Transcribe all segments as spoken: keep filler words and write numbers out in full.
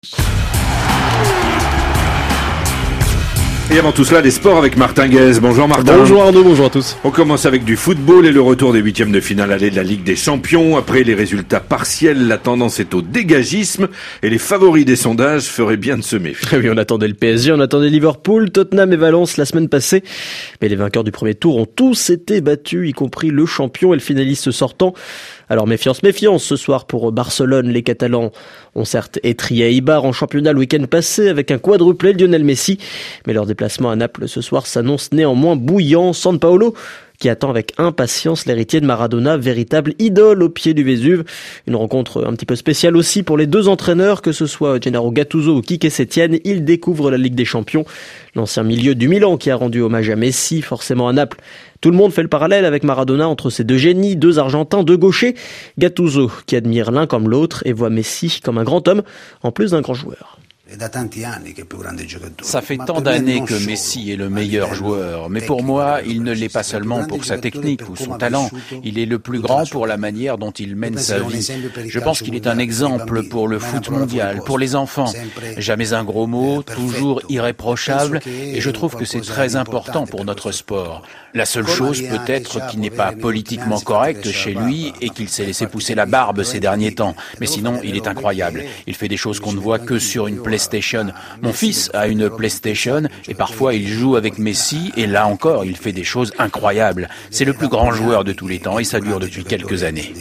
Et avant tout cela, les sports avec Martin Guez. Bonjour Martin. Bonjour Arnaud, bonjour à tous. On commence avec du football et le retour des huitièmes de finale allée de la Ligue des Champions. Après les résultats partiels, la tendance est au dégagisme et les favoris des sondages feraient bien de se méfier. Oui, on attendait le P S G, on attendait Liverpool, Tottenham et Valence la semaine passée. Mais les vainqueurs du premier tour ont tous été battus, y compris le champion et le finaliste sortant. Alors méfiance, méfiance ce soir pour Barcelone. Les Catalans ont certes étrié Eibar en championnat le week-end passé avec un quadruplé Lionel Messi. Mais leur déplacement à Naples ce soir s'annonce néanmoins bouillant. Sampaolo qui attend avec impatience l'héritier de Maradona, véritable idole au pied du Vésuve. Une rencontre un petit peu spéciale aussi pour les deux entraîneurs, que ce soit Gennaro Gattuso ou Quique Setién. Ils découvrent la Ligue des Champions. L'ancien milieu du Milan qui a rendu hommage à Messi, forcément à Naples. Tout le monde fait le parallèle avec Maradona entre ces deux génies, deux Argentins, deux gauchers. Gattuso qui admire l'un comme l'autre et voit Messi comme un grand homme, en plus d'un grand joueur. Ça fait tant d'années que Messi est le meilleur joueur, mais pour moi, il ne l'est pas seulement pour sa technique ou son talent, il est le plus grand pour la manière dont il mène sa vie. Je pense qu'il est un exemple pour le foot mondial, pour les enfants. Jamais un gros mot, toujours irréprochable, et je trouve que c'est très important pour notre sport. La seule chose peut-être qui n'est pas politiquement correcte chez lui est qu'il s'est laissé pousser la barbe ces derniers temps, mais sinon il est incroyable. Il fait des choses qu'on ne voit que sur une PlayStation. Mon fils a une PlayStation et parfois il joue avec Messi et là encore il fait des choses incroyables. C'est le plus grand joueur de tous les temps et ça dure depuis quelques années.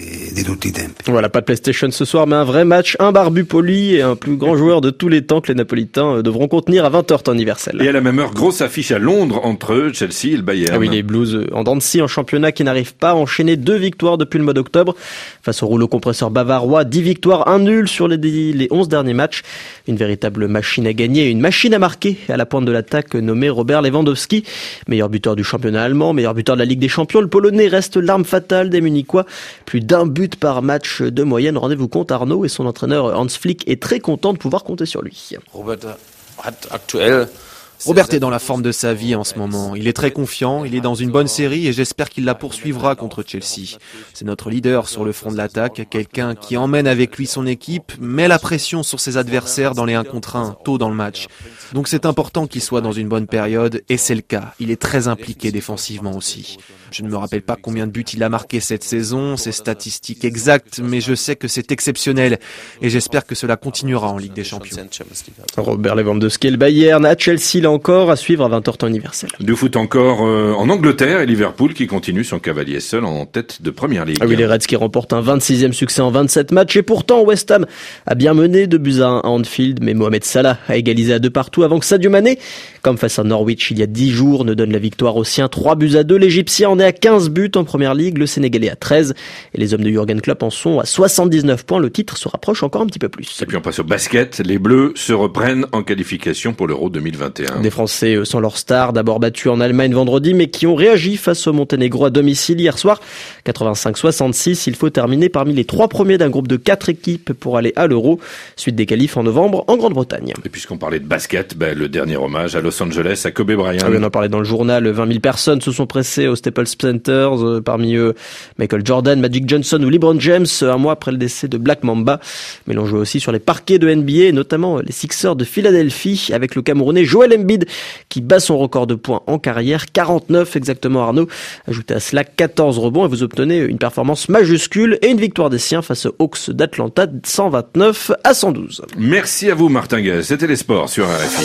Voilà, pas de PlayStation ce soir mais un vrai match, un barbu poli et un plus grand joueur de tous les temps que les Napolitains devront contenir à vingt heures temps universel. Et à la même heure, grosse affiche à Londres entre Chelsea et le Bayern. Ah oui, les Blues en dents de scie en championnat qui n'arrivent pas à enchaîner deux victoires depuis le mois d'octobre. Face au rouleau compresseur bavarois, dix victoires, un nul sur les, les onze derniers matchs. Une véritable machine à gagner, une machine à marquer à la pointe de l'attaque nommé Robert Lewandowski. Meilleur buteur du championnat allemand, meilleur buteur de la Ligue des Champions, le Polonais reste l'arme fatale des Munichois. Plus d'un but par match de moyenne, rendez-vous compte Arnaud, et son entraîneur Hans Flick est très content de pouvoir compter sur lui. Robert hat aktuell Robert est dans la forme de sa vie en ce moment. Il est très confiant, il est dans une bonne série et j'espère qu'il la poursuivra contre Chelsea. C'est notre leader sur le front de l'attaque, quelqu'un qui emmène avec lui son équipe, met la pression sur ses adversaires dans les un contre un, tôt dans le match. Donc c'est important qu'il soit dans une bonne période et c'est le cas. Il est très impliqué défensivement aussi. Je ne me rappelle pas combien de buts il a marqué cette saison, ses statistiques exactes, mais je sais que c'est exceptionnel et j'espère que cela continuera en Ligue des Champions. Robert Lewandowski et le Bayern à Chelsea, là encore, à suivre à vingt heures temps universel. Du foot encore euh, en Angleterre et Liverpool qui continue son cavalier seul en tête de Première Ligue. Ah oui, les Reds qui remportent un vingt-sixième succès en vingt-sept matchs et pourtant West Ham a bien mené deux buts à un à Anfield, mais Mohamed Salah a égalisé à deux partout avant que Sadio Mané, comme face à Norwich il y a dix jours, ne donne la victoire aux siens. trois buts à deux, l'Égyptien en est à quinze buts en Première Ligue, le Sénégalais à treize et les hommes de Jürgen Klopp en sont à soixante-dix-neuf points. Le titre se rapproche encore un petit peu plus. Et puis on passe au basket. Les Bleus se reprennent en qualification pour l'Euro deux mille vingt et un. Des Français sans leur star, d'abord battus en Allemagne vendredi, mais qui ont réagi face au Monténégro à domicile hier soir. quatre-vingt-cinq soixante-six, il faut terminer parmi les trois premiers d'un groupe de quatre équipes pour aller à l'Euro. Suite des qualifs en novembre en Grande-Bretagne. Et puisqu'on parlait de basket, ben, le dernier hommage à Los Angeles à Kobe Bryant. Ah oui, on en parlait dans le journal, vingt mille personnes se sont pressées au Staples Center, euh, parmi eux Michael Jordan, Magic Johnson ou LeBron James, un mois après le décès de Black Mamba. Mais l'on jouait aussi sur les parquets de N B A, et notamment les Sixers de Philadelphie, avec le Camerounais Joel Embiid, qui bat son record de points en carrière, quarante-neuf exactement Arnaud. Ajoutez à cela quatorze rebonds et vous obtenez une performance majuscule et une victoire des siens face aux Hawks d'Atlanta, cent vingt-neuf à cent douze. Merci à vous Martin Guez, c'était les sports sur R F I.